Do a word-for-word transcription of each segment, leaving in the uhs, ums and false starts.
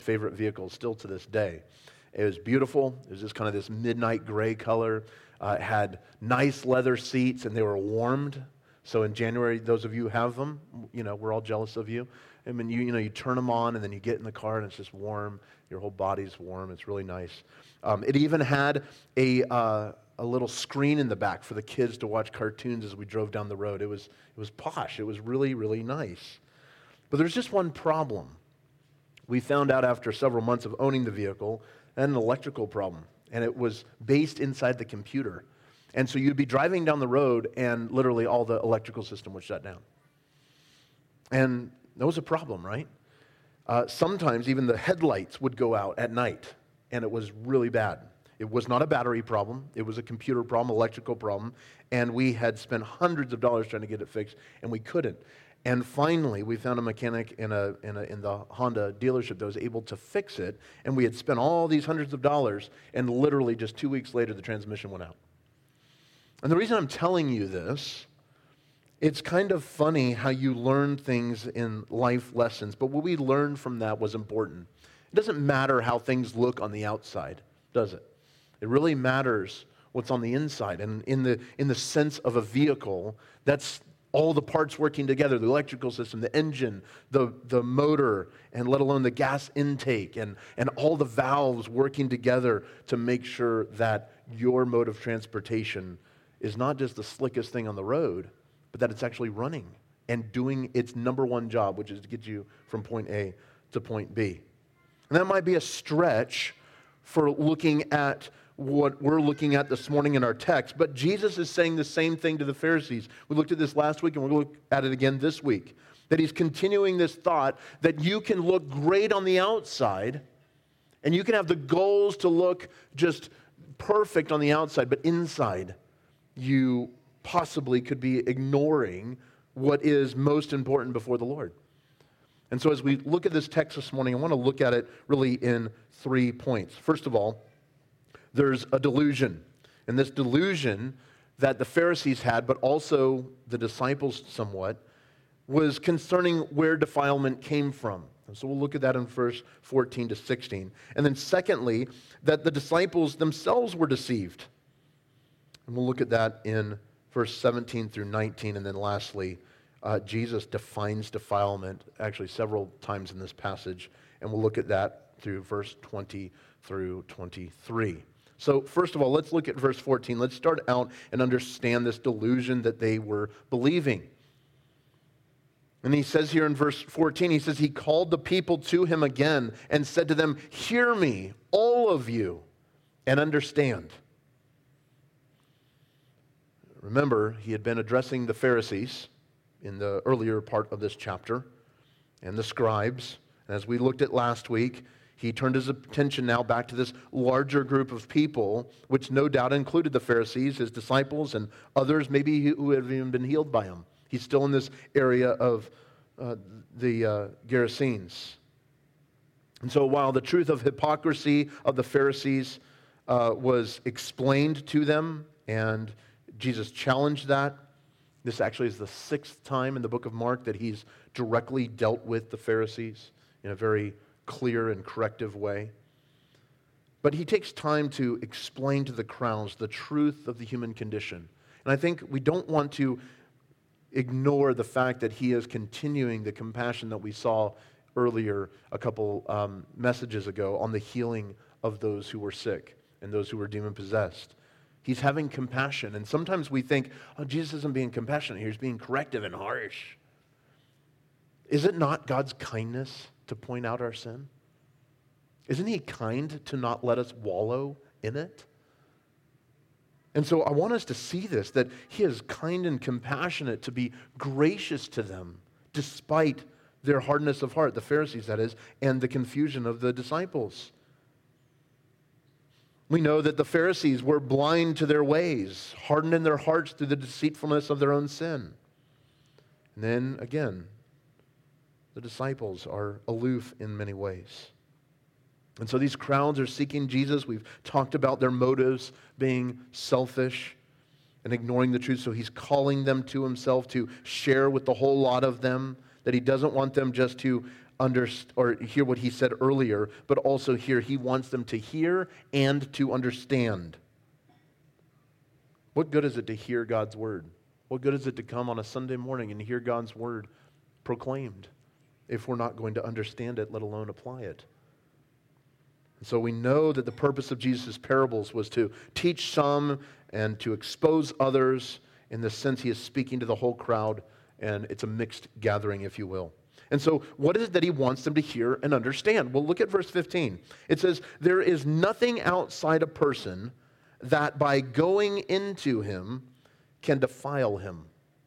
favorite vehicles still to this day. It was beautiful. It was just kind of this midnight gray color. Uh, it had nice leather seats, and they were warmed. So in January, those of you who have them, you know, we're all jealous of you. I mean, you, you know, you turn them on, and then you get in the car, and it's just warm. Your whole body's warm. It's really nice. Um, it even had a uh, a little screen in the back for the kids to watch cartoons as we drove down the road. It was it was posh. It was really, really nice. But there's just one problem. We found out after several months of owning the vehicle, an electrical problem, and it was based inside the computer. And so you'd be driving down the road, and literally all the electrical system would shut down. And that was a problem, right? Uh, sometimes even the headlights would go out at night, and it was really bad. It was not a battery problem. It was a computer problem, electrical problem, and we had spent hundreds of dollars trying to get it fixed, and we couldn't. And finally, we found a mechanic in a, in a in the Honda dealership that was able to fix it, and we had spent all these hundreds of dollars, and literally just two weeks later, the transmission went out. And the reason I'm telling you this, it's kind of funny how you learn things in life lessons, but what we learned from that was important. It doesn't matter how things look on the outside, does it? It really matters what's on the inside. And in the in the sense of a vehicle, that's all the parts working together, the electrical system, the engine, the, the motor, and let alone the gas intake, and, and all the valves working together to make sure that your mode of transportation is not just the slickest thing on the road, but that it's actually running and doing its number one job, which is to get you from point A to point B. And that might be a stretch for looking at what we're looking at this morning in our text, but Jesus is saying the same thing to the Pharisees. We looked at this last week, and we're going to look at it again this week, that he's continuing this thought that you can look great on the outside, and you can have the goals to look just perfect on the outside, but inside you possibly could be ignoring what is most important before the Lord. And so as we look at this text this morning, I want to look at it really in three points. First of all, there's a delusion. And this delusion that the Pharisees had, but also the disciples somewhat, was concerning where defilement came from. And so we'll look at that in verse fourteen to sixteen. And then secondly, that the disciples themselves were deceived. And we'll look at that in verse seventeen through nineteen. And then lastly, uh, Jesus defines defilement actually several times in this passage. And we'll look at that through verse twenty through twenty-three. So first of all, let's look at verse fourteen. Let's start out and understand this delusion that they were believing. And he says here in verse fourteen, he says, he called the people to him again and said to them, "Hear me, all of you, and understand." Remember, he had been addressing the Pharisees in the earlier part of this chapter and the scribes. And as we looked at last week, he turned his attention now back to this larger group of people, which no doubt included the Pharisees, his disciples, and others maybe who had even been healed by him. He's still in this area of uh, the uh, Gerasenes. And so while the truth of hypocrisy of the Pharisees uh, was explained to them, and Jesus challenged that, this actually is the sixth time in the book of Mark that he's directly dealt with the Pharisees in a very clear and corrective way. But he takes time to explain to the crowds the truth of the human condition. And I think we don't want to ignore the fact that he is continuing the compassion that we saw earlier a couple um, messages ago on the healing of those who were sick and those who were demon-possessed. He's having compassion. And sometimes we think, oh, Jesus isn't being compassionate here. He's being corrective and harsh. Is it not God's kindness to point out our sin? Isn't he kind to not let us wallow in it? And so I want us to see this, that he is kind and compassionate to be gracious to them despite their hardness of heart, the Pharisees that is, and the confusion of the disciples. We know that the Pharisees were blind to their ways, hardened in their hearts through the deceitfulness of their own sin. And then again, the disciples are aloof in many ways. And so these crowds are seeking Jesus. We've talked about their motives being selfish and ignoring the truth. So he's calling them to himself to share with the whole lot of them, that he doesn't want them just to under, or hear what he said earlier, but also here he wants them to hear and to understand. What good is it to hear God's word? What good is it to come on a Sunday morning and hear God's word proclaimed if we're not going to understand it, let alone apply it? And so we know that the purpose of Jesus' parables was to teach some and to expose others. In the sense, he is speaking to the whole crowd, and it's a mixed gathering, if you will. And so what is it that he wants them to hear and understand? Well, look at verse fifteen. It says, there is nothing outside a person that by going into him can defile him.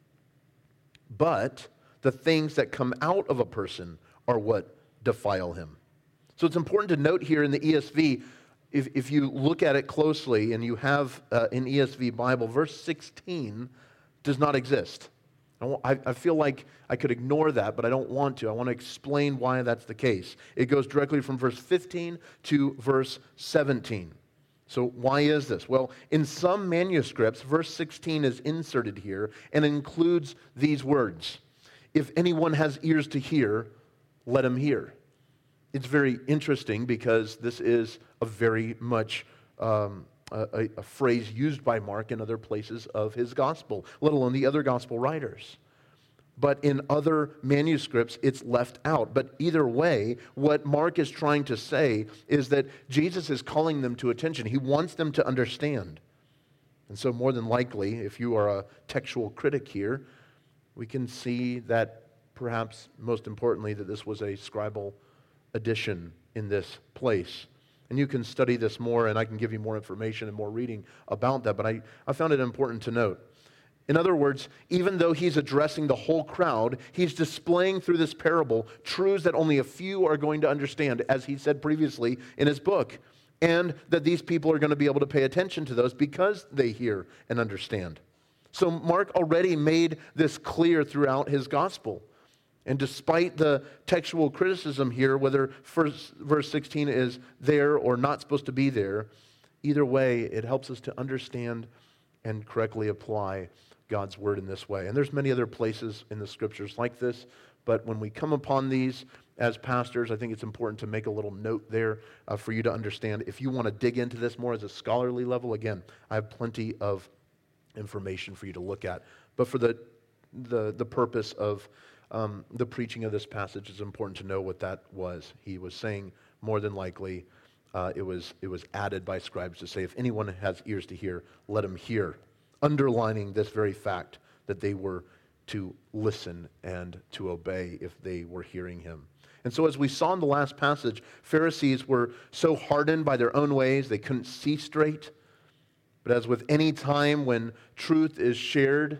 But the things that come out of a person are what defile him. So it's important to note here in the E S V, if, if you look at it closely and you have uh, an E S V Bible, verse sixteen does not exist. I, I feel like I could ignore that, but I don't want to. I want to explain why that's the case. It goes directly from verse fifteen to verse seventeen. So why is this? Well, in some manuscripts, verse sixteen is inserted here and includes these words. If anyone has ears to hear, let him hear. It's very interesting because this is a very much um, a, a phrase used by Mark in other places of his gospel, let alone the other gospel writers. But in other manuscripts, it's left out. But either way, what Mark is trying to say is that Jesus is calling them to attention. He wants them to understand. And so more than likely, if you are a textual critic here, we can see that perhaps most importantly that this was a scribal addition in this place. And you can study this more, and I can give you more information and more reading about that, but I, I found it important to note. In other words, even though he's addressing the whole crowd, he's displaying through this parable truths that only a few are going to understand, as he said previously in his book, and that these people are going to be able to pay attention to those because they hear and understand. So Mark already made this clear throughout his gospel. And despite the textual criticism here, whether first, verse sixteen is there or not supposed to be there, either way, it helps us to understand and correctly apply God's word in this way. And there's many other places in the scriptures like this, but when we come upon these as pastors, I think it's important to make a little note there uh, for you to understand. If you want to dig into this more as a scholarly level, again, I have plenty of information for you to look at. But for the the, the purpose of Um, the preaching of this passage, is important to know what that was. He was saying more than likely uh, it was it was added by scribes to say, if anyone has ears to hear, let him hear, underlining this very fact that they were to listen and to obey if they were hearing him. And so as we saw in the last passage, Pharisees were so hardened by their own ways, they couldn't see straight. But as with any time when truth is shared,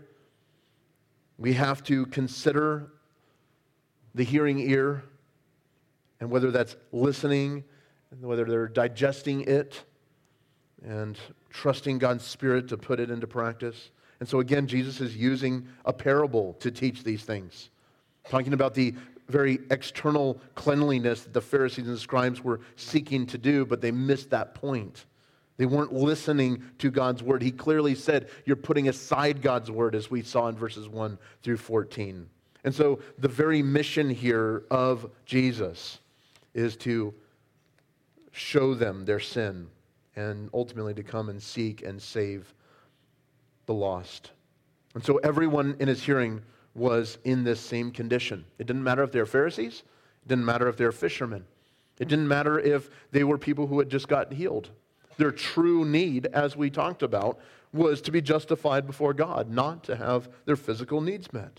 we have to consider the hearing ear and whether that's listening, and whether they're digesting it and trusting God's Spirit to put it into practice. And so again, Jesus is using a parable to teach these things, talking about the very external cleanliness that the Pharisees and scribes were seeking to do, but they missed that point. They weren't listening to God's word. He clearly said, you're putting aside God's word, as we saw in verses one through fourteen. And so the very mission here of Jesus is to show them their sin and ultimately to come and seek and save the lost. And so everyone in his hearing was in this same condition. It didn't matter if they're Pharisees. It didn't matter if they're fishermen. It didn't matter if they were people who had just gotten healed. Their true need, as we talked about, was to be justified before God, not to have their physical needs met.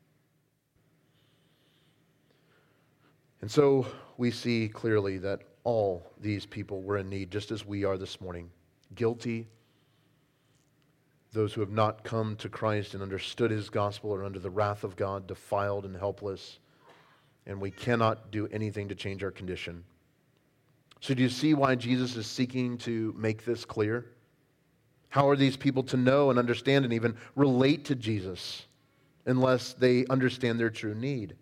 And so we see clearly that all these people were in need, just as we are this morning. Guilty. Those who have not come to Christ and understood his gospel are under the wrath of God, defiled and helpless. And we cannot do anything to change our condition. So do you see why Jesus is seeking to make this clear? How are these people to know and understand and even relate to Jesus unless they understand their true need?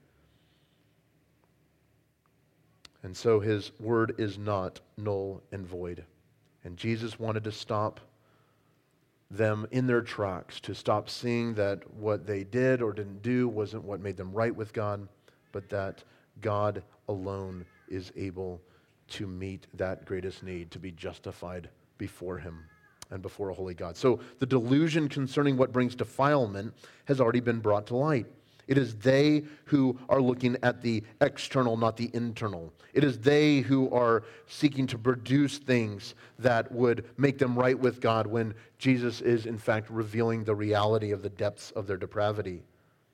And so his word is not null and void. And Jesus wanted to stop them in their tracks, to stop seeing that what they did or didn't do wasn't what made them right with God, but that God alone is able to meet that greatest need, to be justified before him and before a holy God. So the delusion concerning what brings defilement has already been brought to light. It is they who are looking at the external, not the internal. It is they who are seeking to produce things that would make them right with God when Jesus is, in fact, revealing the reality of the depths of their depravity.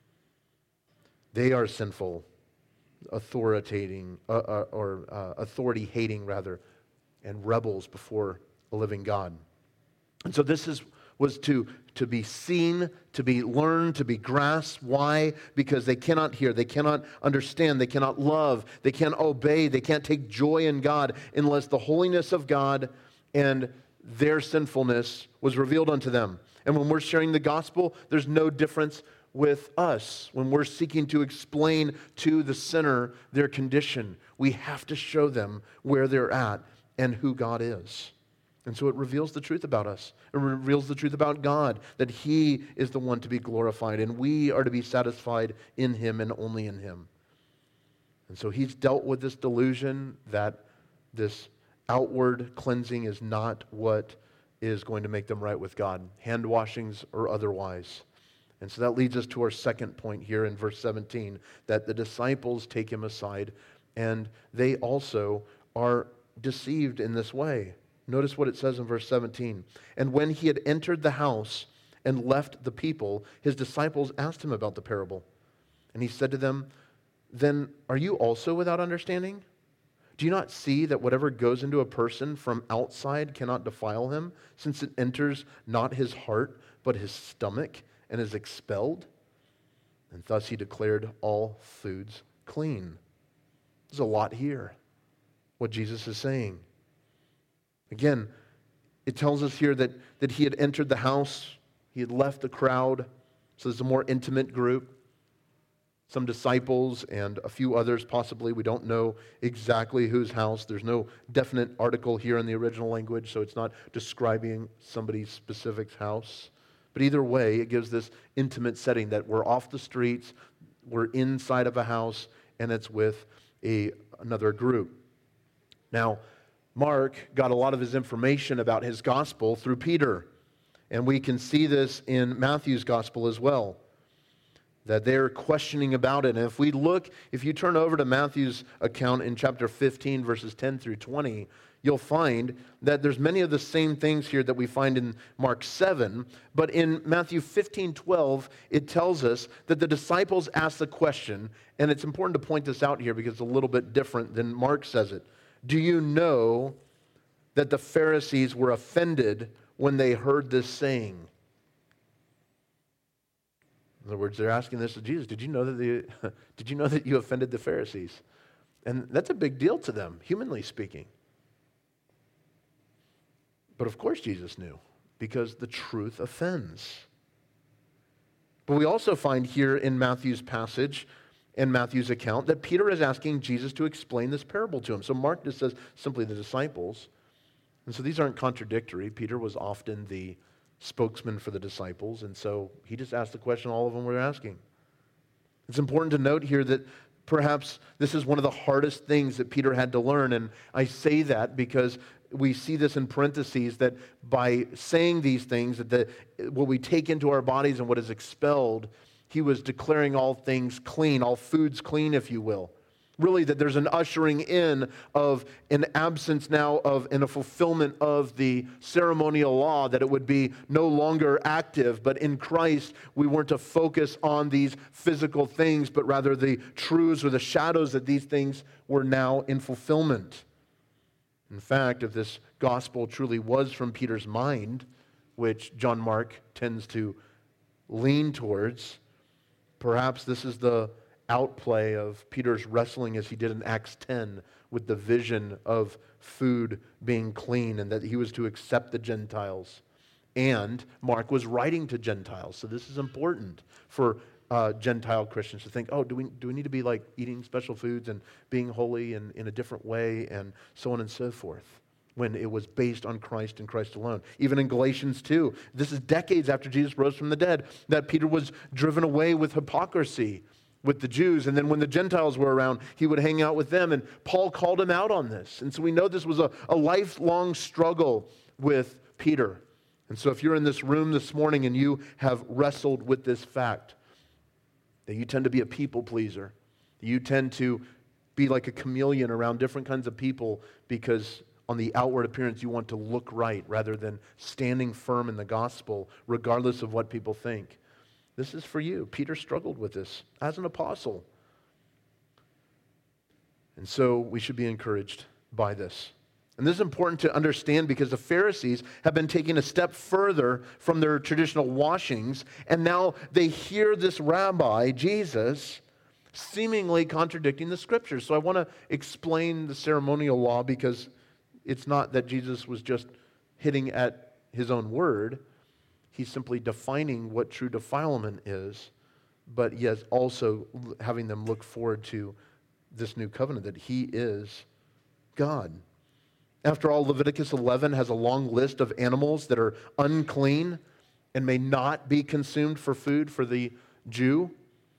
They are sinful, authoritating, uh, uh, or uh, authority-hating, rather, and rebels before a living God. And so this is was to, to be seen, to be learned, to be grasped. Why? Because they cannot hear, they cannot understand, they cannot love, they can't obey, they can't take joy in God unless the holiness of God and their sinfulness was revealed unto them. And when we're sharing the gospel, there's no difference with us. When we're seeking to explain to the sinner their condition, we have to show them where they're at and who God is. And so it reveals the truth about us. It reveals the truth about God, that he is the one to be glorified, and we are to be satisfied in him and only in him. And so he's dealt with this delusion that this outward cleansing is not what is going to make them right with God, hand washings or otherwise. And so that leads us to our second point here in verse seventeen, that the disciples take him aside, and they also are deceived in this way. Notice what it says in verse seventeen. And when he had entered the house and left the people, his disciples asked him about the parable. And he said to them, then are you also without understanding? Do you not see that whatever goes into a person from outside cannot defile him, since it enters not his heart, but his stomach, and is expelled? And thus he declared all foods clean. There's a lot here, what Jesus is saying. Again, it tells us here that, that he had entered the house, he had left the crowd, so there's a more intimate group, some disciples and a few others possibly. We don't know exactly whose house. There's no definite article here in the original language, so it's not describing somebody's specific house. But either way, it gives this intimate setting that we're off the streets, we're inside of a house, and it's with a, another group. Now, Mark got a lot of his information about his gospel through Peter. And we can see this in Matthew's gospel as well, that they're questioning about it. And if we look, if you turn over to Matthew's account in chapter fifteen, verses ten through twenty, you'll find that there's many of the same things here that we find in Mark seven. But in Matthew fifteen twelve, it tells us that the disciples asked the question, and it's important to point this out here because it's a little bit different than Mark says it. Do you know that the Pharisees were offended when they heard this saying? In other words, they're asking this to Jesus. Did you know that the, did you know that you offended the Pharisees? And that's a big deal to them, humanly speaking. But of course Jesus knew, because the truth offends. But we also find here in Matthew's passage, in Matthew's account, that Peter is asking Jesus to explain this parable to him. So Mark just says simply the disciples. And so these aren't contradictory. Peter was often the spokesman for the disciples, and so he just asked the question all of them were asking. It's important to note here that perhaps this is one of the hardest things that Peter had to learn, and I say that because we see this in parentheses, that by saying these things, that the, what we take into our bodies and what is expelled, he was declaring all things clean, all foods clean, if you will. Really, that there's an ushering in of an absence now of, and a fulfillment of the ceremonial law, that it would be no longer active, but in Christ, we weren't to focus on these physical things, but rather the truths or the shadows that these things were now in fulfillment. In fact, if this gospel truly was from Peter's mind, which John Mark tends to lean towards, perhaps this is the outplay of Peter's wrestling as he did in Acts ten with the vision of food being clean and that he was to accept the Gentiles. And Mark was writing to Gentiles, so this is important for uh, Gentile Christians to think, oh, do we do we need to be like eating special foods and being holy in, in a different way and so on and so forth, when it was based on Christ and Christ alone. Even in Galatians two, this is decades after Jesus rose from the dead, that Peter was driven away with hypocrisy with the Jews. And then when the Gentiles were around, he would hang out with them. And Paul called him out on this. And so we know this was a, a lifelong struggle with Peter. And so if you're in this room this morning and you have wrestled with this fact, that you tend to be a people pleaser, you tend to be like a chameleon around different kinds of people because on the outward appearance you want to look right rather than standing firm in the gospel regardless of what people think. This is for you. Peter struggled with this as an apostle. And so we should be encouraged by this. And this is important to understand because the Pharisees have been taking a step further from their traditional washings, and now they hear this rabbi, Jesus, seemingly contradicting the Scriptures. So I want to explain the ceremonial law because it's not that Jesus was just hitting at his own word. He's simply defining what true defilement is, but yet also having them look forward to this new covenant, that he is God. After all, Leviticus eleven has a long list of animals that are unclean and may not be consumed for food for the Jew.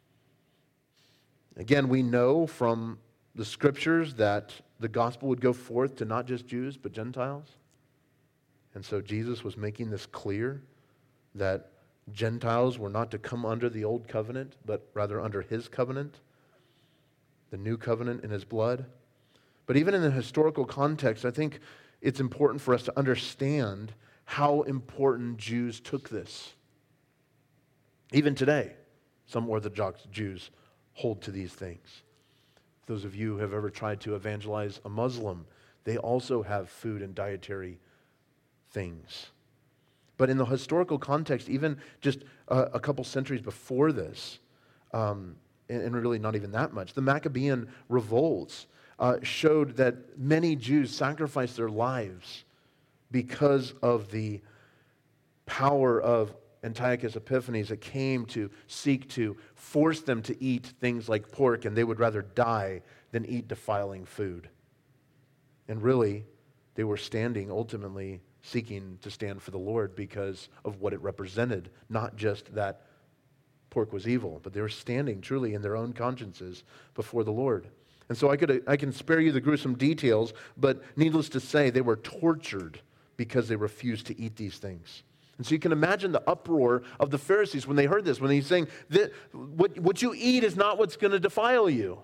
Again, we know from the Scriptures that the gospel would go forth to not just Jews, but Gentiles. And so Jesus was making this clear that Gentiles were not to come under the old covenant, but rather under his covenant, the new covenant in his blood. But even in the historical context, I think it's important for us to understand how important Jews took this. Even today, some Orthodox Jews hold to these things. Those of you who have ever tried to evangelize a Muslim, they also have food and dietary things. But in the historical context, even just a, a couple centuries before this, um, and, and really not even that much, the Maccabean revolts uh, showed that many Jews sacrificed their lives because of the power of Antiochus Epiphanes that came to seek to force them to eat things like pork, and they would rather die than eat defiling food. And really, they were standing, ultimately seeking to stand for the Lord because of what it represented, not just that pork was evil, but they were standing truly in their own consciences before the Lord. And so I could I can spare you the gruesome details, but needless to say, they were tortured because they refused to eat these things. And so you can imagine the uproar of the Pharisees when they heard this, when he's saying, that what, what you eat is not what's going to defile you.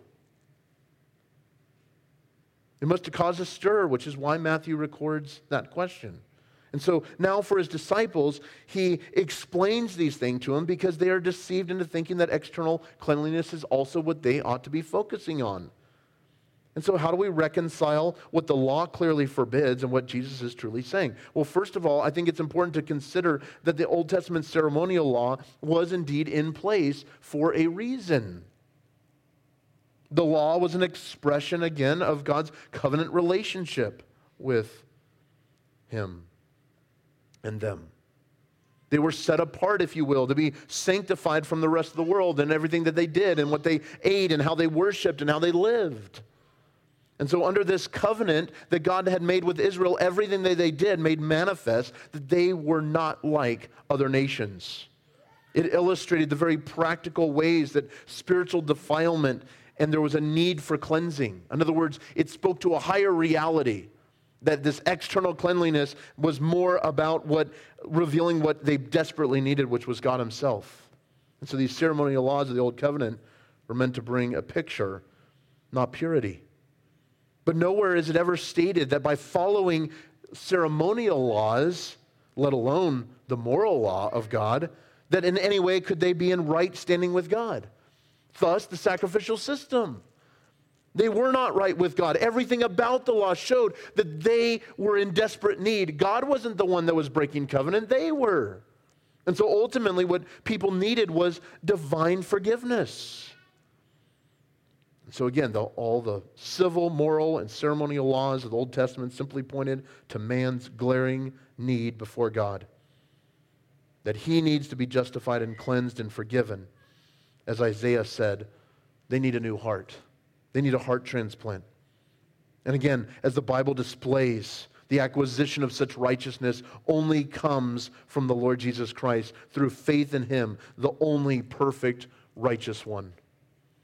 It must have caused a stir, which is why Matthew records that question. And so now for his disciples, he explains these things to them because they are deceived into thinking that external cleanliness is also what they ought to be focusing on. And so how do we reconcile what the law clearly forbids and what Jesus is truly saying? Well, first of all, I think it's important to consider that the Old Testament ceremonial law was indeed in place for a reason. The law was an expression, again, of God's covenant relationship with him and them. They were set apart, if you will, to be sanctified from the rest of the world and everything that they did and what they ate and how they worshiped and how they lived. And so under this covenant that God had made with Israel, everything that they did made manifest that they were not like other nations. It illustrated the very practical ways that spiritual defilement and there was a need for cleansing. In other words, it spoke to a higher reality, that this external cleanliness was more about what revealing what they desperately needed, which was God himself. And so these ceremonial laws of the Old Covenant were meant to bring a picture, not purity. But nowhere is it ever stated that by following ceremonial laws, let alone the moral law of God, that in any way could they be in right standing with God. Thus, the sacrificial system. They were not right with God. Everything about the law showed that they were in desperate need. God wasn't the one that was breaking covenant. They were. And so ultimately what people needed was divine forgiveness. So again, the, all the civil, moral, and ceremonial laws of the Old Testament simply pointed to man's glaring need before God. That he needs to be justified and cleansed and forgiven. As Isaiah said, they need a new heart. They need a heart transplant. And again, as the Bible displays, the acquisition of such righteousness only comes from the Lord Jesus Christ through faith in him, the only perfect righteous one.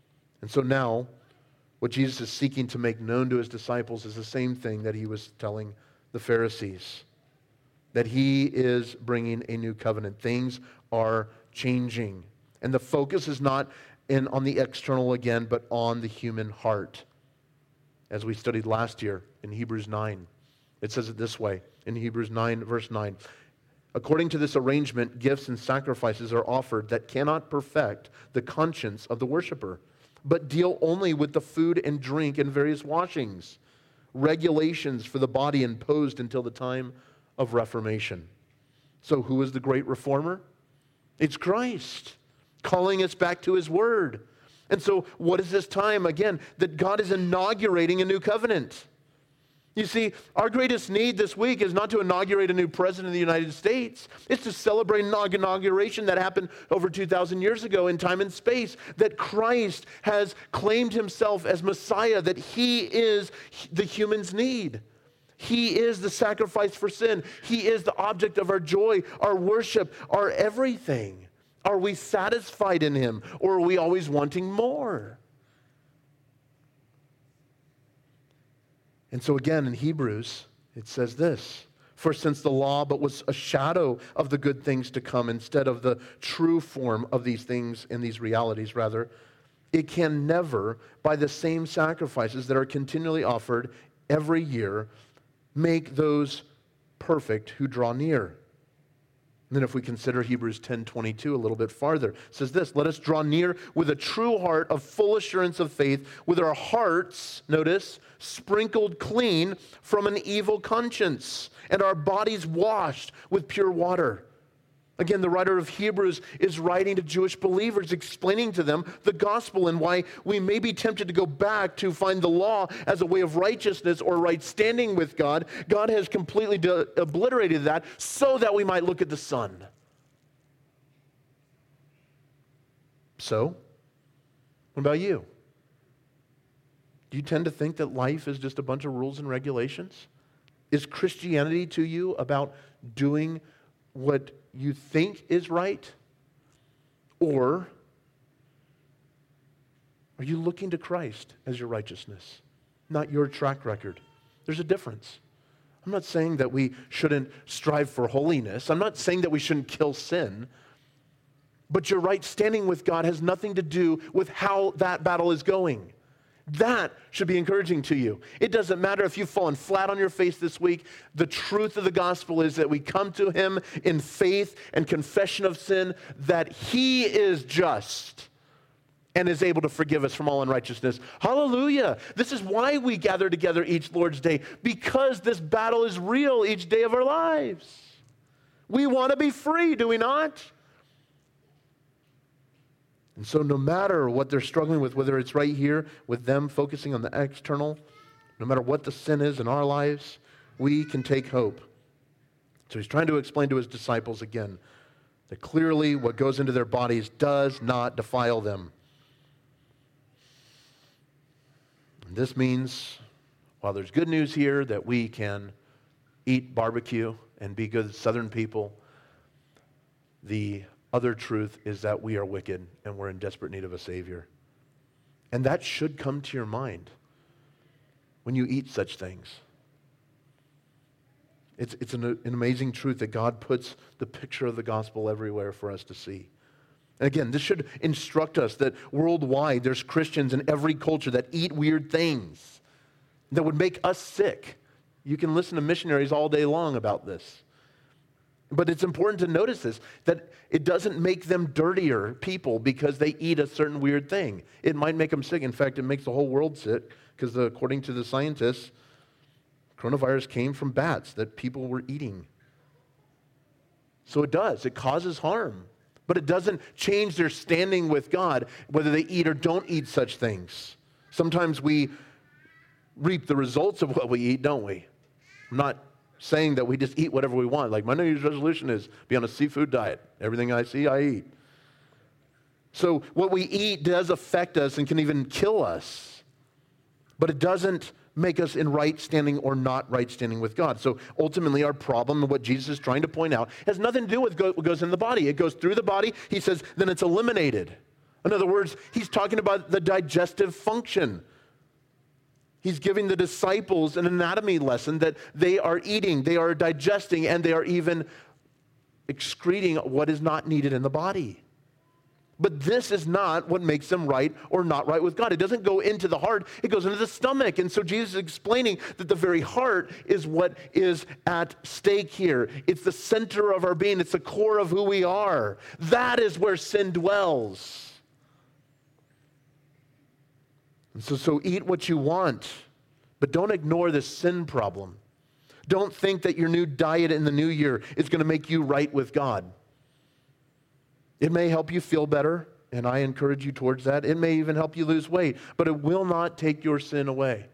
And so now, what Jesus is seeking to make known to his disciples is the same thing that he was telling the Pharisees, that he is bringing a new covenant. Things are changing. And the focus is not in, on the external again, but on the human heart. As we studied last year in Hebrews nine, it says it this way, in Hebrews nine, verse nine. According to this arrangement, gifts and sacrifices are offered that cannot perfect the conscience of the worshiper, but deal only with the food and drink and various washings, regulations for the body imposed until the time of Reformation. So who is the great reformer? It's Christ, calling us back to his word. And so what is this time, again, that God is inaugurating a new covenant? You see, our greatest need this week is not to inaugurate a new president of the United States. It's to celebrate an inauguration that happened over two thousand years ago in time and space, that Christ has claimed himself as Messiah, that he is the human's need. He is the sacrifice for sin. He is the object of our joy, our worship, our everything. Are we satisfied in him, or are we always wanting more? And so again, in Hebrews, it says this, for since the law but was a shadow of the good things to come instead of the true form of these things and these realities, rather, it can never, by the same sacrifices that are continually offered every year, make those perfect who draw near. And then if we consider Hebrews ten twenty-two a little bit farther, it says this, let us draw near with a true heart of full assurance of faith, with our hearts, notice, sprinkled clean from an evil conscience, and our bodies washed with pure water. Again, the writer of Hebrews is writing to Jewish believers, explaining to them the gospel and why we may be tempted to go back to find the law as a way of righteousness or right standing with God. God has completely de- obliterated that so that we might look at the Son. So, what about you? Do you tend to think that life is just a bunch of rules and regulations? Is Christianity to you about doing what you think is right? Or are you looking to Christ as your righteousness, not your track record? There's a difference. I'm not saying that we shouldn't strive for holiness. I'm not saying that we shouldn't kill sin. But your right standing with God has nothing to do with how that battle is going. That should be encouraging to you. It doesn't matter if you've fallen flat on your face this week. The truth of the gospel is that we come to him in faith and confession of sin, that he is just and is able to forgive us from all unrighteousness. Hallelujah. This is why we gather together each Lord's Day, because this battle is real each day of our lives. We want to be free, do we not? And so no matter what they're struggling with, whether it's right here with them focusing on the external, no matter what the sin is in our lives, we can take hope. So he's trying to explain to his disciples again that clearly what goes into their bodies does not defile them. And this means, while there's good news here that we can eat barbecue and be good Southern people, the other truth is that we are wicked and we're in desperate need of a Savior. And that should come to your mind when you eat such things. It's, it's an, an amazing truth that God puts the picture of the gospel everywhere for us to see. And again, this should instruct us that worldwide there's Christians in every culture that eat weird things that would make us sick. You can listen to missionaries all day long about this. But it's important to notice this, that it doesn't make them dirtier people because they eat a certain weird thing. It might make them sick. In fact, it makes the whole world sick because according to the scientists, coronavirus came from bats that people were eating. So it does. It causes harm. But it doesn't change their standing with God, whether they eat or don't eat such things. Sometimes we reap the results of what we eat, don't we? I'm not saying that we just eat whatever we want. Like my New Year's resolution is be on a seafood diet. Everything I see, I eat. So what we eat does affect us and can even kill us. But it doesn't make us in right standing or not right standing with God. So ultimately our problem and what Jesus is trying to point out has nothing to do with what goes in the body. It goes through the body. He says, then it's eliminated. In other words, he's talking about the digestive function. He's giving the disciples an anatomy lesson that they are eating, they are digesting, and they are even excreting what is not needed in the body. But this is not what makes them right or not right with God. It doesn't go into the heart, it goes into the stomach. And so Jesus is explaining that the very heart is what is at stake here. It's the center of our being, it's the core of who we are. That is where sin dwells. And so, so eat what you want, but don't ignore this sin problem. Don't think that your new diet in the new year is going to make you right with God. It may help you feel better, and I encourage you towards that. It may even help you lose weight, but it will not take your sin away.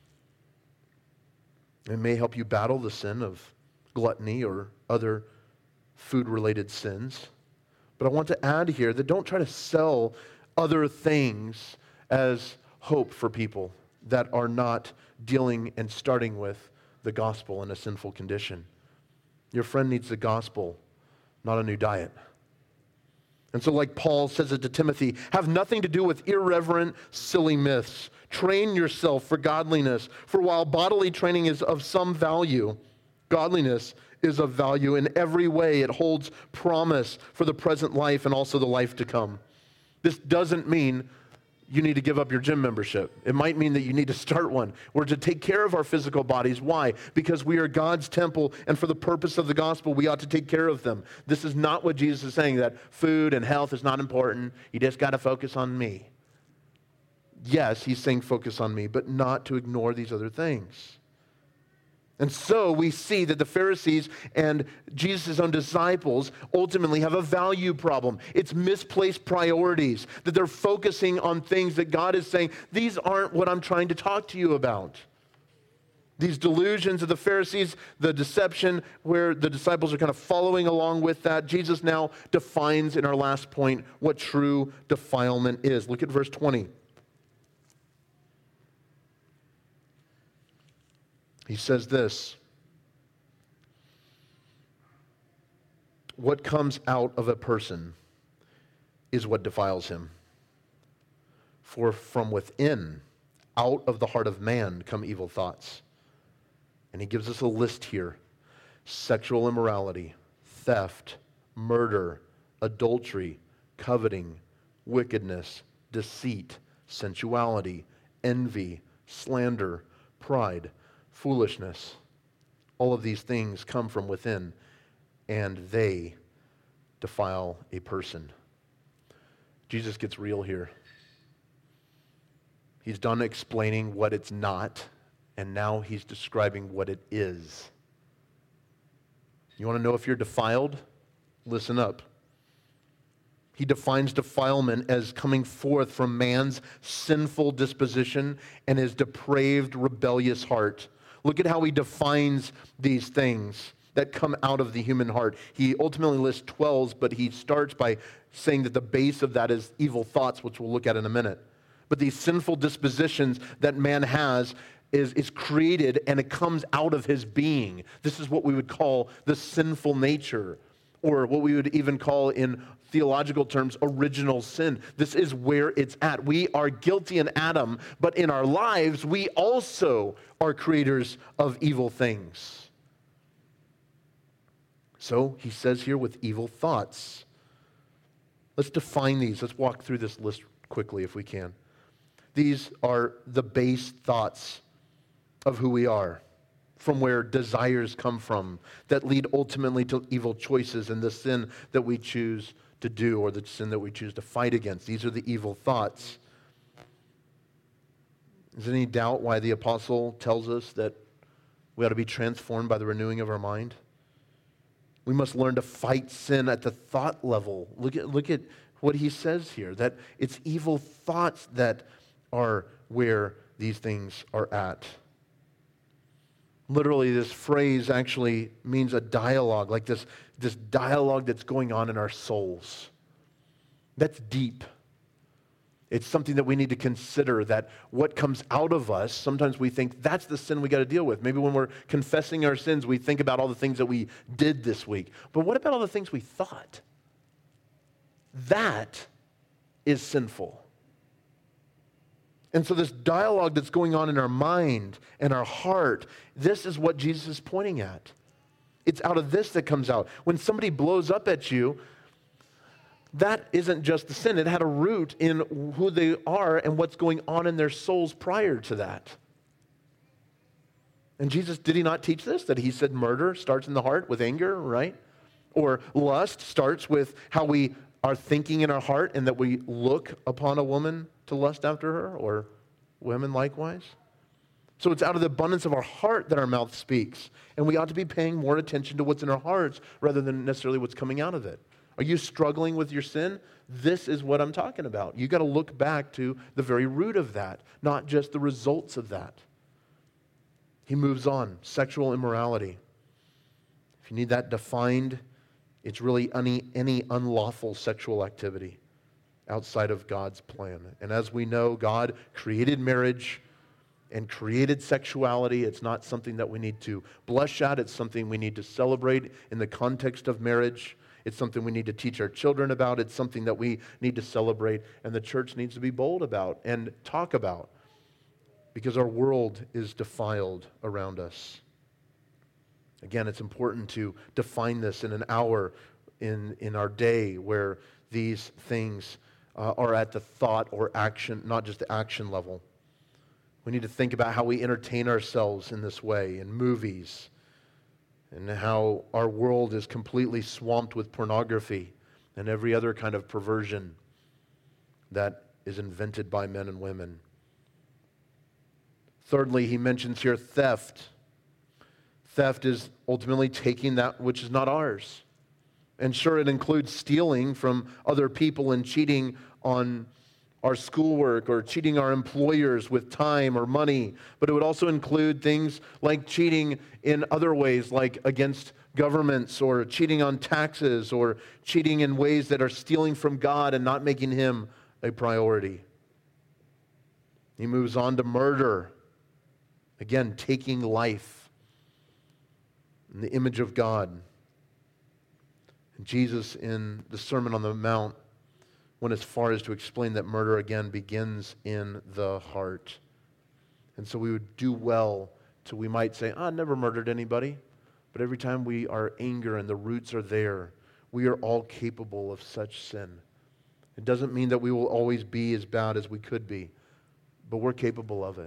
It may help you battle the sin of gluttony or other food-related sins. But I want to add here that don't try to sell other things as hope for people that are not dealing and starting with the gospel in a sinful condition. Your friend needs the gospel, not a new diet. And so like Paul says it to Timothy, have nothing to do with irreverent, silly myths. Train yourself for godliness. For while bodily training is of some value, godliness is of value in every way. It holds promise for the present life and also the life to come. This doesn't mean you need to give up your gym membership. It might mean that you need to start one. We're to take care of our physical bodies. Why? Because we are God's temple, and for the purpose of the gospel, we ought to take care of them. This is not what Jesus is saying, that food and health is not important. You just got to focus on me. Yes, he's saying focus on me, but not to ignore these other things. And so we see that the Pharisees and Jesus' own disciples ultimately have a value problem. It's misplaced priorities, that they're focusing on things that God is saying, these aren't what I'm trying to talk to you about. These delusions of the Pharisees, the deception where the disciples are kind of following along with that, Jesus now defines in our last point what true defilement is. Look at verse twenty. He says this, what comes out of a person is what defiles him. For from within, out of the heart of man, come evil thoughts. And he gives us a list here. Sexual immorality, theft, murder, adultery, coveting, wickedness, deceit, sensuality, envy, slander, pride, foolishness. All of these things come from within, and they defile a person. Jesus gets real here. He's done explaining what it's not, and now he's describing what it is. You want to know if you're defiled? Listen up. He defines defilement as coming forth from man's sinful disposition and his depraved, rebellious heart. Look at how he defines these things that come out of the human heart. He ultimately lists twelve, but he starts by saying that the base of that is evil thoughts, which we'll look at in a minute. But these sinful dispositions that man has is, is created, and it comes out of his being. This is what we would call the sinful nature, or what we would even call in theological terms, original sin. This is where it's at. We are guilty in Adam, but in our lives, we also are creators of evil things. So he says here with evil thoughts. Let's define these. Let's walk through this list quickly if we can. These are the base thoughts of who we are, from where desires come from, that lead ultimately to evil choices and the sin that we choose to do, or the sin that we choose to fight against. These are the evil thoughts. Is there any doubt why the apostle tells us that we ought to be transformed by the renewing of our mind? We must learn to fight sin at the thought level. Look at, look at what he says here, that it's evil thoughts that are where these things are at. Literally, this phrase actually means a dialogue, like this, this dialogue that's going on in our souls. That's deep. It's something that we need to consider, that what comes out of us, sometimes we think that's the sin we got to deal with. Maybe when we're confessing our sins, we think about all the things that we did this week. But what about all the things we thought? That is sinful. And so this dialogue that's going on in our mind and our heart, this is what Jesus is pointing at. It's out of this that comes out. When somebody blows up at you, that isn't just the sin. It had a root in who they are and what's going on in their souls prior to that. And Jesus, did he not teach this? That he said murder starts in the heart with anger, right? Or lust starts with how we are thinking in our heart and that we look upon a woman to lust after her, or women likewise. So it's out of the abundance of our heart that our mouth speaks. And we ought to be paying more attention to what's in our hearts rather than necessarily what's coming out of it. Are you struggling with your sin? This is what I'm talking about. You got to look back to the very root of that, not just the results of that. He moves on. Sexual immorality. If you need that defined, it's really any, any unlawful sexual activity outside of God's plan. And as we know, God created marriage and created sexuality. It's not something that we need to blush at. It's something we need to celebrate in the context of marriage. It's something we need to teach our children about. It's something that we need to celebrate and the church needs to be bold about and talk about because our world is defiled around us. Again, it's important to define this in an hour in, in our day where these things uh, are at the thought or action, not just the action level. We need to think about how we entertain ourselves in this way, in movies, and how our world is completely swamped with pornography and every other kind of perversion that is invented by men and women. Thirdly, he mentions here theft. Theft is ultimately taking that which is not ours. And sure, it includes stealing from other people and cheating on our schoolwork or cheating our employers with time or money. But it would also include things like cheating in other ways, like against governments or cheating on taxes or cheating in ways that are stealing from God and not making Him a priority. He moves on to murder. Again, taking life in the image of God. And Jesus, in the Sermon on the Mount, went as far as to explain that murder, again, begins in the heart. And so we would do well to, we might say, oh, I never murdered anybody. But every time we are anger and the roots are there, we are all capable of such sin. It doesn't mean that we will always be as bad as we could be, but we're capable of it.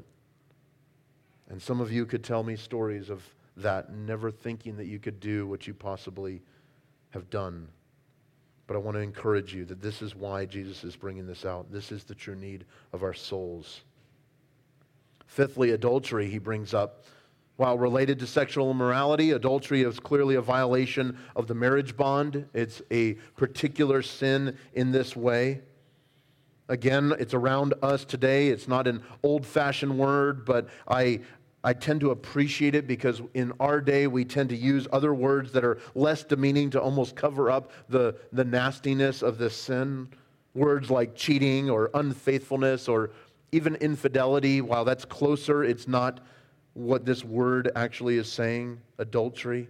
And some of you could tell me stories of that, never thinking that you could do what you possibly have done. But I want to encourage you that this is why Jesus is bringing this out. This is the true need of our souls. Fifthly, adultery he brings up. While related to sexual immorality, adultery is clearly a violation of the marriage bond. It's a particular sin in this way. Again, it's around us today. It's not an old-fashioned word, but I I tend to appreciate it because in our day we tend to use other words that are less demeaning to almost cover up the, the nastiness of this sin. Words like cheating or unfaithfulness or even infidelity. While that's closer, it's not what this word actually is saying, adultery.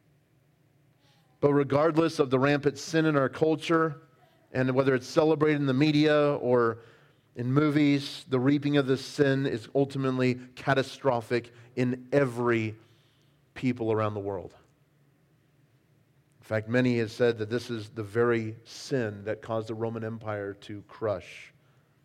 But regardless of the rampant sin in our culture, and whether it's celebrated in the media or in movies, the reaping of this sin is ultimately catastrophic in every people around the world. In fact, many have said that this is the very sin that caused the Roman Empire to crush.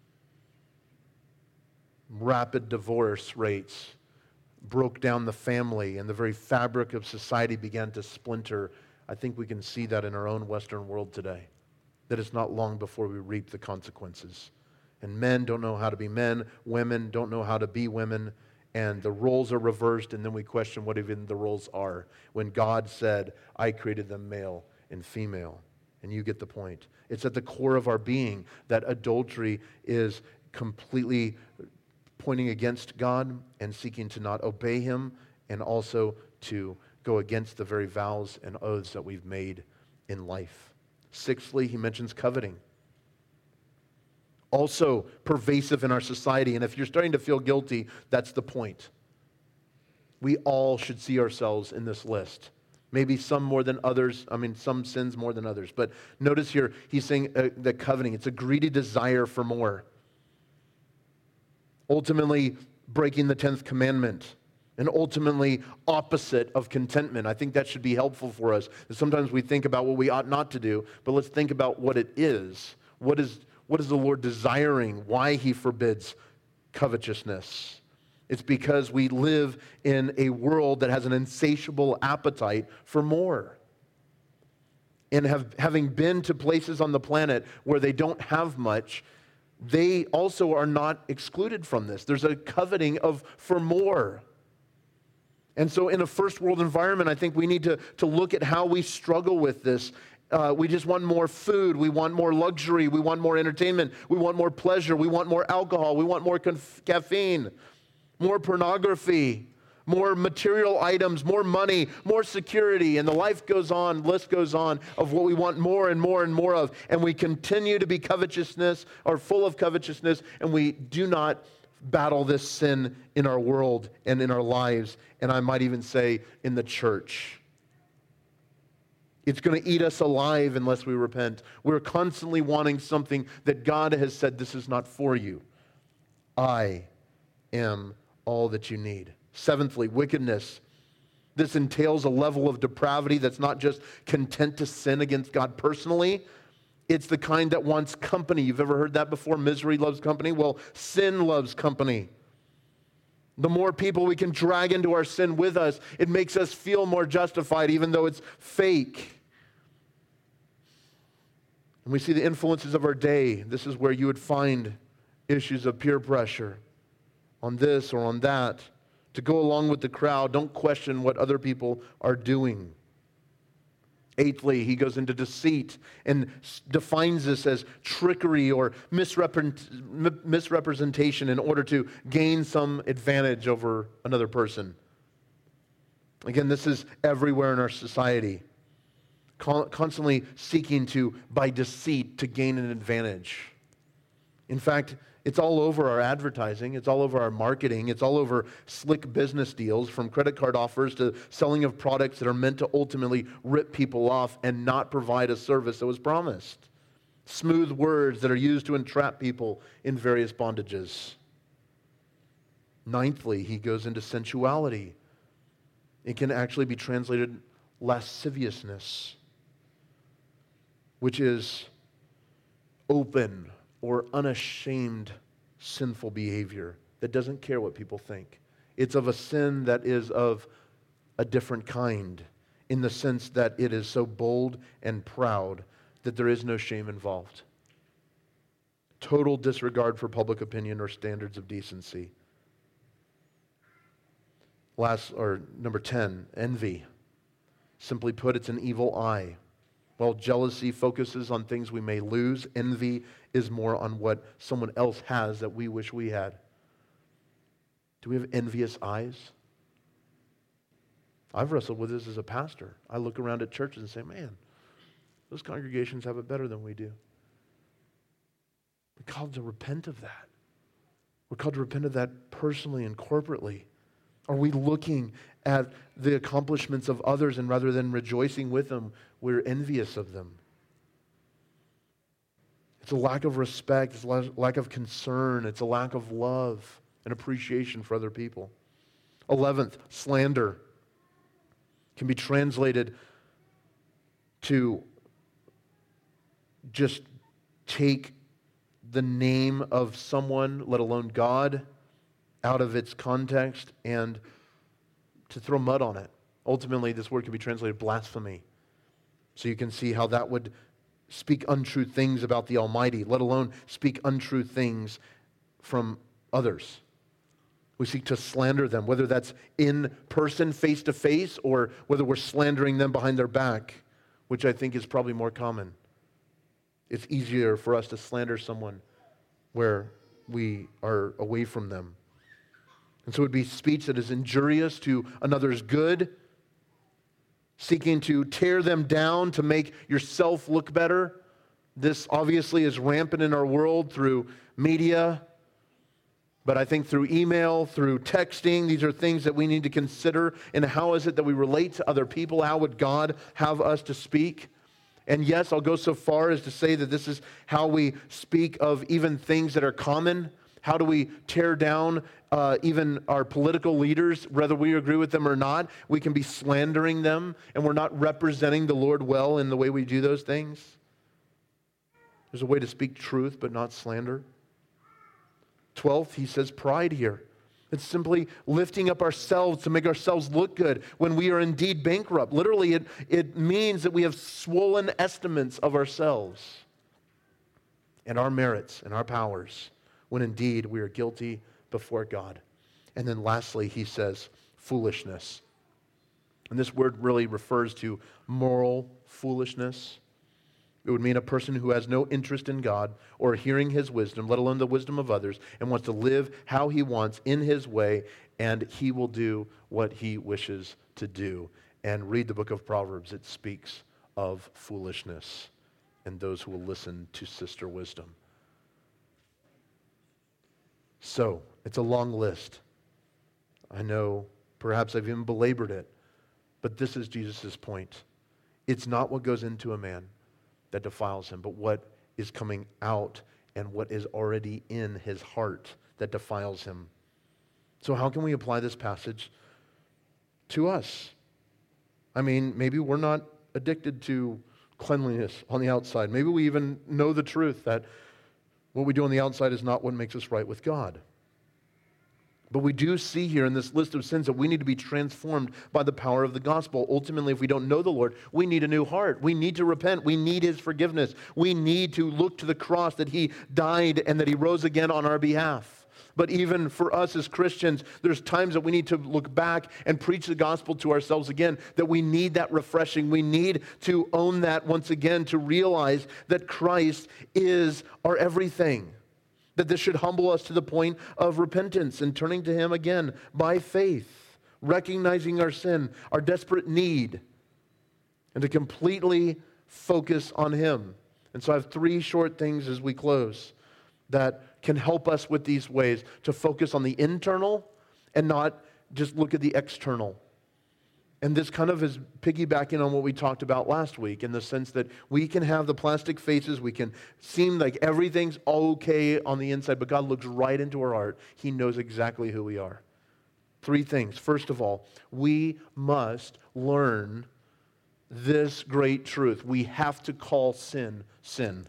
Rapid divorce rates broke down the family, and the very fabric of society began to splinter. I think we can see that in our own Western world today, that it's not long before we reap the consequences. And men don't know how to be men, women don't know how to be women, and the roles are reversed, and then we question what even the roles are. When God said, I created them male and female, and you get the point. It's at the core of our being that adultery is completely pointing against God and seeking to not obey Him, and also to go against the very vows and oaths that we've made in life. Sixthly, he mentions coveting. Also pervasive in our society. And if you're starting to feel guilty, that's the point. We all should see ourselves in this list. Maybe some more than others. I mean, some sins more than others. But notice here, he's saying uh, that coveting, it's a greedy desire for more. Ultimately, breaking the tenth commandment. And ultimately, opposite of contentment. I think that should be helpful for us. Sometimes we think about what we ought not to do, but let's think about what it is. What is, what is the Lord desiring? Why he forbids covetousness? It's because we live in a world that has an insatiable appetite for more. And have, having been to places on the planet where they don't have much, they also are not excluded from this. There's a coveting of for more. And so in a first world environment, I think we need to, to look at how we struggle with this. Uh, we just want more food. We want more luxury. We want more entertainment. We want more pleasure. We want more alcohol. We want more conf- caffeine. More pornography, more material items, more money, more security, and the life goes on, list goes on of what we want more and more and more of. And we continue to be covetousness, or full of covetousness, and we do not battle this sin in our world and in our lives, and I might even say in the church. It's going to eat us alive unless we repent. We're constantly wanting something that God has said, this is not for you. I am all that you need. Seventhly, wickedness. This entails a level of depravity that's not just content to sin against God personally. It's the kind that wants company. You've ever heard that before? Misery loves company. Well, sin loves company. The more people we can drag into our sin with us, it makes us feel more justified, even though it's fake. And we see the influences of our day. This is where you would find issues of peer pressure on this or on that, to go along with the crowd. Don't question what other people are doing. Eighthly, he goes into deceit and defines this as trickery or misrepre- misrepresentation in order to gain some advantage over another person. Again, this is everywhere in our society. Con- constantly seeking to, by deceit, to gain an advantage. In fact, it's all over our advertising. It's all over our marketing. It's all over slick business deals, from credit card offers to selling of products that are meant to ultimately rip people off and not provide a service that was promised. Smooth words that are used to entrap people in various bondages. Ninthly, he goes into sensuality. It can actually be translated lasciviousness, which is open or unashamed sinful behavior that doesn't care what people think. It's of a sin that is of a different kind, in the sense that it is so bold and proud that there is no shame involved. Total disregard for public opinion or standards of decency. Last, or number ten, envy. Simply put, it's an evil eye. While jealousy focuses on things we may lose, envy is more on what someone else has that we wish we had. Do we have envious eyes? I've wrestled with this as a pastor. I look around at churches and say, man, those congregations have it better than we do. We're called to repent of that. We're called to repent of that personally and corporately. Are we looking at the accomplishments of others, and rather than rejoicing with them, we're envious of them? It's a lack of respect. It's a lack of concern. It's a lack of love and appreciation for other people. Eleventh, slander can be translated to just take the name of someone, let alone God, out of its context and to throw mud on it. Ultimately, this word can be translated blasphemy. So you can see how that would speak untrue things about the Almighty, let alone speak untrue things from others. We seek to slander them, whether that's in person, face to face, or whether we're slandering them behind their back, which I think is probably more common. It's easier for us to slander someone where we are away from them. And so it would be speech that is injurious to another's good, seeking to tear them down to make yourself look better. This obviously is rampant in our world through media, But I think through email, through texting, these are things that we need to consider. And how is it that we relate to other people? How would God have us to speak? And yes, I'll go so far as to say that this is how we speak of even things that are common. How do we tear down uh, even our political leaders, whether we agree with them or not? We can be slandering them, and we're not representing the Lord well in the way we do those things. There's a way to speak truth, but not slander. Twelfth, he says pride here. It's simply lifting up ourselves to make ourselves look good when we are indeed bankrupt. Literally, it, it means that we have swollen estimates of ourselves and our merits and our powers, when indeed we are guilty before God. And then lastly, he says foolishness. And this word really refers to moral foolishness. It would mean a person who has no interest in God or hearing his wisdom, let alone the wisdom of others, and wants to live how he wants in his way, and he will do what he wishes to do. And read the book of Proverbs. It speaks of foolishness and those who will listen to sister wisdom. So, it's a long list. I know perhaps I've even belabored it, but this is Jesus' point. It's not what goes into a man that defiles him, but what is coming out and what is already in his heart that defiles him. So how can we apply this passage to us? I mean, maybe we're not addicted to cleanliness on the outside. Maybe we even know the truth that what we do on the outside is not what makes us right with God. But we do see here in this list of sins that we need to be transformed by the power of the gospel. Ultimately, if we don't know the Lord, we need a new heart. We need to repent. We need his forgiveness. We need to look to the cross that he died and that he rose again on our behalf. But even for us as Christians, there's times that we need to look back and preach the gospel to ourselves again, that we need that refreshing. We need to own that once again, to realize that Christ is our everything. That this should humble us to the point of repentance and turning to him again by faith, recognizing our sin, our desperate need, and to completely focus on him. And so I have three short things as we close that can help us with these ways to focus on the internal and not just look at the external. And this kind of is piggybacking on what we talked about last week, in the sense that we can have the plastic faces, we can seem like everything's okay on the inside, but God looks right into our heart. He knows exactly who we are. Three things. First of all, we must learn this great truth. We have to call sin, sin.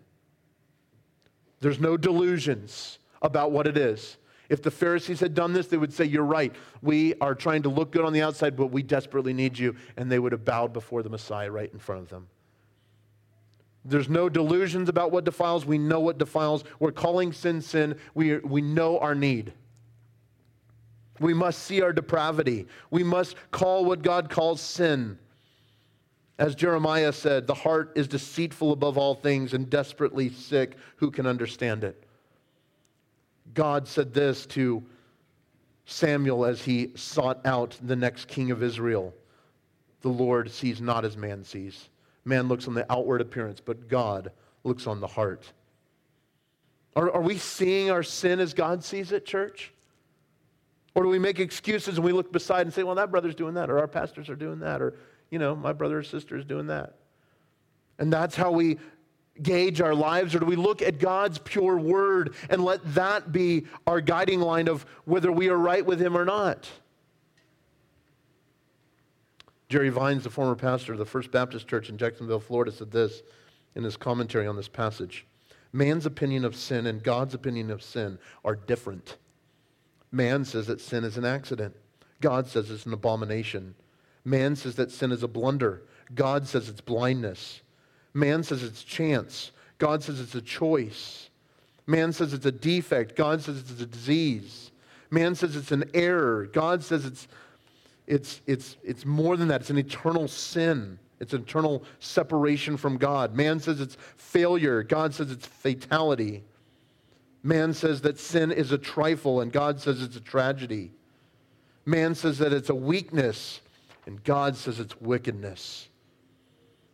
There's no delusions about what it is. If the Pharisees had done this, they would say, you're right. We are trying to look good on the outside, but we desperately need you. And they would have bowed before the Messiah right in front of them. There's no delusions about what defiles. We know what defiles. We're calling sin, sin. We, we know our need. We must see our depravity. We must call what God calls sin. As Jeremiah said, the heart is deceitful above all things and desperately sick. Who can understand it? God said this to Samuel as he sought out the next king of Israel. The Lord sees not as man sees. Man looks on the outward appearance, but God looks on the heart. Are, are we seeing our sin as God sees it, church? Or do we make excuses and we look beside and say, well, that brother's doing that, or our pastors are doing that, or, you know, my brother or sister is doing that. And that's how we gauge our lives? Or do we look at God's pure word and let that be our guiding line of whether we are right with him or not? Jerry Vines, the former pastor of the First Baptist Church in Jacksonville, Florida, said this in his commentary on this passage. Man's opinion of sin and God's opinion of sin are different. Man says that sin is an accident. God says it's an abomination. Man says that sin is a blunder. God says it's blindness. Man says it's chance. God says it's a choice. Man says it's a defect. God says it's a disease. Man says it's an error. God says it's it's it's it's more than that. It's an eternal sin. It's an eternal separation from God. Man says it's failure. God says it's fatality. Man says that sin is a trifle, and God says it's a tragedy. Man says that it's a weakness, and God says it's wickedness.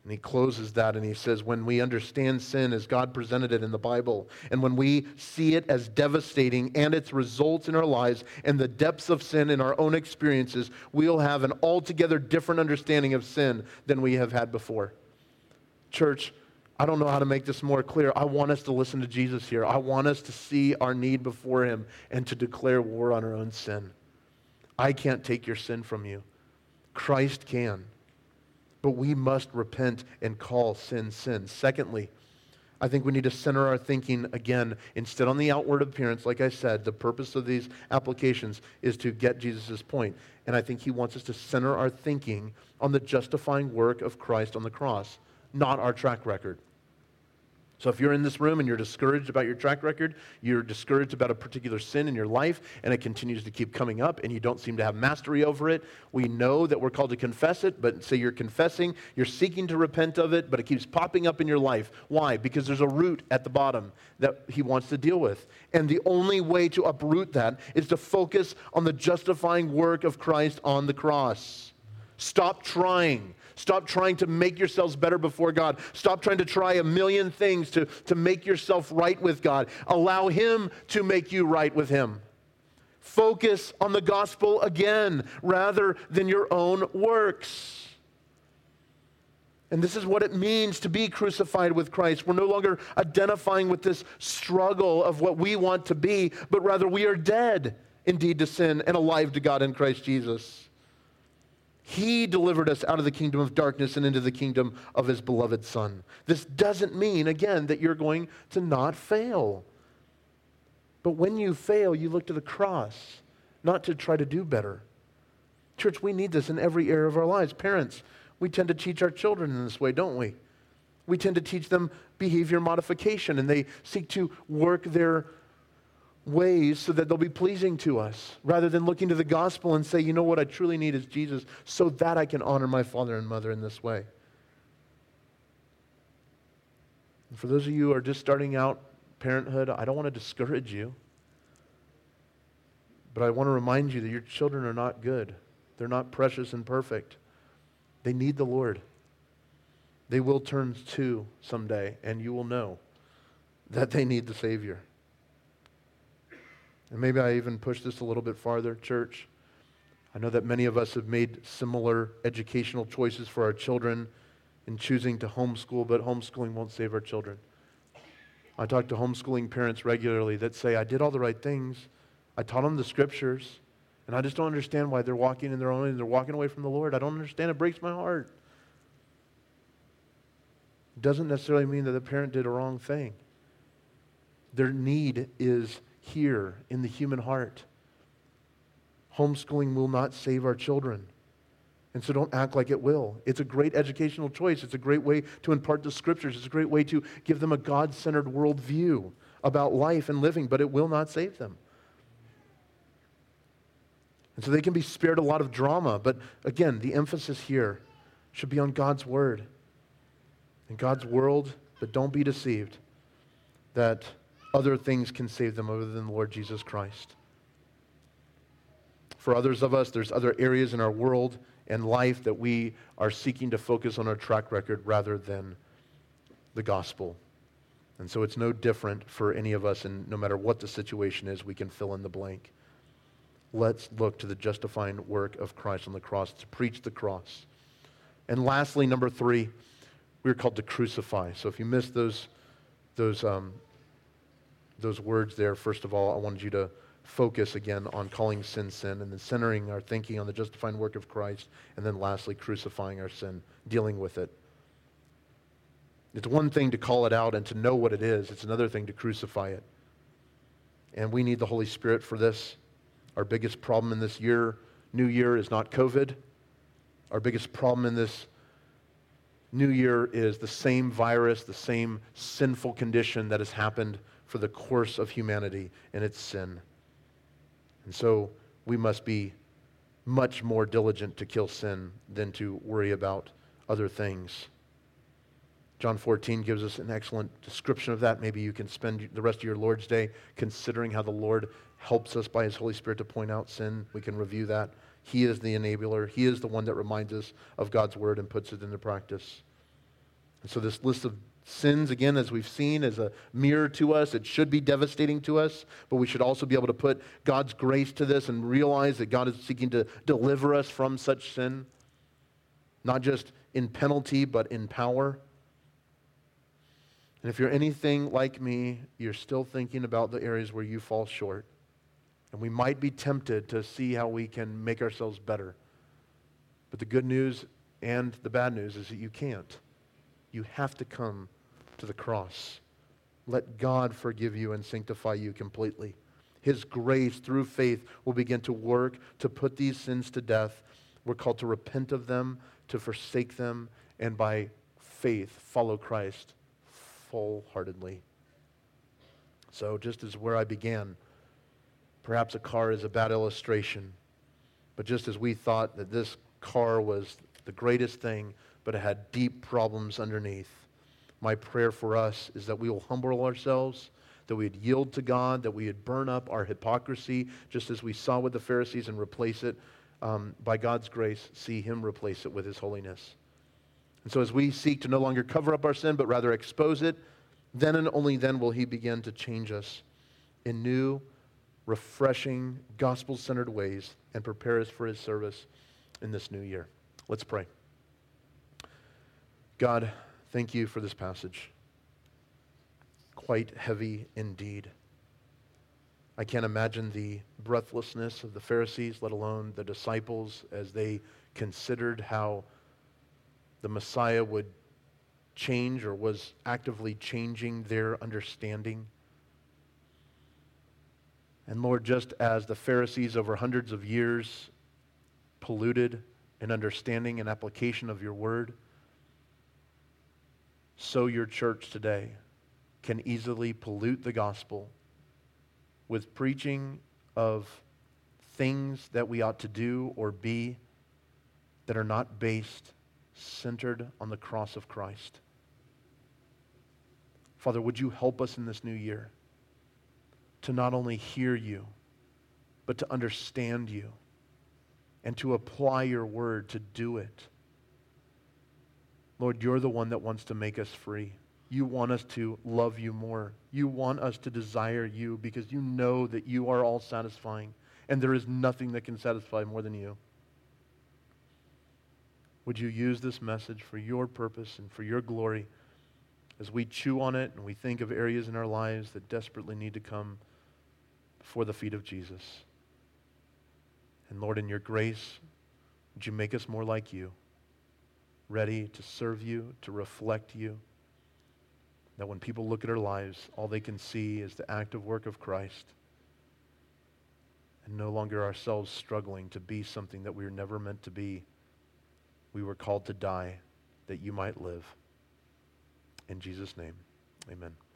And he closes that and he says, when we understand sin as God presented it in the Bible, and when we see it as devastating and its results in our lives and the depths of sin in our own experiences, we'll have an altogether different understanding of sin than we have had before. Church, I don't know how to make this more clear. I want us to listen to Jesus here. I want us to see our need before him and to declare war on our own sin. I can't take your sin from you. Christ can. But we must repent and call sin sin. Secondly, I think we need to center our thinking again, instead on the outward appearance. Like I said, the purpose of these applications is to get Jesus' point. And I think he wants us to center our thinking on the justifying work of Christ on the cross, not our track record. So if you're in this room and you're discouraged about your track record, you're discouraged about a particular sin in your life, and it continues to keep coming up, and you don't seem to have mastery over it, we know that we're called to confess it, but say you're confessing, you're seeking to repent of it, but it keeps popping up in your life. Why? Because there's a root at the bottom that he wants to deal with. And the only way to uproot that is to focus on the justifying work of Christ on the cross. Stop trying. Stop trying to make yourselves better before God. Stop trying to try a million things to, to make yourself right with God. Allow him to make you right with him. Focus on the gospel again rather than your own works. And this is what it means to be crucified with Christ. We're no longer identifying with this struggle of what we want to be, but rather we are dead indeed to sin and alive to God in Christ Jesus. He delivered us out of the kingdom of darkness and into the kingdom of his beloved Son. This doesn't mean, again, that you're going to not fail. But when you fail, you look to the cross, not to try to do better. Church, we need this in every area of our lives. Parents, we tend to teach our children in this way, don't we? We tend to teach them behavior modification, and they seek to work their ways so that they'll be pleasing to us, rather than looking to the gospel and say, you know what I truly need is Jesus, so that I can honor my father and mother in this way. And for those of you who are just starting out parenthood, I don't want to discourage you, but I want to remind you that your children are not good. They're not precious and perfect. They need the Lord. They will turn to someday, and you will know that they need the Savior. And maybe I even push this a little bit farther, church. I know that many of us have made similar educational choices for our children in choosing to homeschool, but homeschooling won't save our children. I talk to homeschooling parents regularly that say, I did all the right things. I taught them the scriptures, and I just don't understand why they're walking in their own, and they're walking away from the Lord. I don't understand. It breaks my heart. It doesn't necessarily mean that the parent did a wrong thing. Their need is here in the human heart. Homeschooling will not save our children. And so don't act like it will. It's a great educational choice. It's a great way to impart the scriptures. It's a great way to give them a God-centered worldview about life and living, but it will not save them. And so they can be spared a lot of drama, but again, the emphasis here should be on God's word and God's world, but don't be deceived that other things can save them other than the Lord Jesus Christ. For others of us, there's other areas in our world and life that we are seeking to focus on our track record rather than the gospel. And so it's no different for any of us, and no matter what the situation is, we can fill in the blank. Let's look to the justifying work of Christ on the cross, to preach the cross. And lastly, number three, we're called to crucify. So if you missed those, those um, those words there, first of all, I wanted you to focus again on calling sin sin, and then centering our thinking on the justifying work of Christ, and then lastly, crucifying our sin, dealing with it. It's one thing to call it out and to know what it is. It's another thing to crucify it. And we need the Holy Spirit for this. Our biggest problem in this year, new year, is not COVID. Our biggest problem in this new year is the same virus, the same sinful condition that has happened for the course of humanity, and it's sin. And so we must be much more diligent to kill sin than to worry about other things. John fourteen gives us an excellent description of that. Maybe you can spend the rest of your Lord's Day considering how the Lord helps us by his Holy Spirit to point out sin. We can review that. He is the enabler. He is the one that reminds us of God's word and puts it into practice. And so this list of sins, again, as we've seen, is a mirror to us. It should be devastating to us, but we should also be able to put God's grace to this and realize that God is seeking to deliver us from such sin, not just in penalty, but in power. And if you're anything like me, you're still thinking about the areas where you fall short. And we might be tempted to see how we can make ourselves better. But the good news and the bad news is that you can't. You have to come to the cross. Let God forgive you and sanctify you completely. His grace through faith will begin to work to put these sins to death. We're called to repent of them, to forsake them, and by faith follow Christ full-heartedly. So just as where I began, perhaps a car is a bad illustration, but just as we thought that this car was the greatest thing, but it had deep problems underneath, my prayer for us is that we will humble ourselves, that we'd yield to God, that we would burn up our hypocrisy, just as we saw with the Pharisees, and replace it, um, by God's grace, see Him replace it with His holiness. And so as we seek to no longer cover up our sin, but rather expose it, then and only then will He begin to change us in new, refreshing, gospel-centered ways and prepare us for His service in this new year. Let's pray. God, thank you for this passage. Quite heavy indeed. I can't imagine the breathlessness of the Pharisees, let alone the disciples, as they considered how the Messiah would change or was actively changing their understanding. And Lord, just as the Pharisees over hundreds of years polluted an understanding and application of your word, so your church today can easily pollute the gospel with preaching of things that we ought to do or be that are not based, centered on the cross of Christ. Father, would you help us in this new year to not only hear you, but to understand you and to apply your word, to do it. Lord, you're the one that wants to make us free. You want us to love you more. You want us to desire you because you know that you are all satisfying and there is nothing that can satisfy more than you. Would you use this message for your purpose and for your glory as we chew on it and we think of areas in our lives that desperately need to come before the feet of Jesus. And Lord, in your grace, would you make us more like you, ready to serve you, to reflect you, that when people look at our lives, all they can see is the active work of Christ and no longer ourselves struggling to be something that we were never meant to be. We were called to die that you might live. In Jesus' name, amen.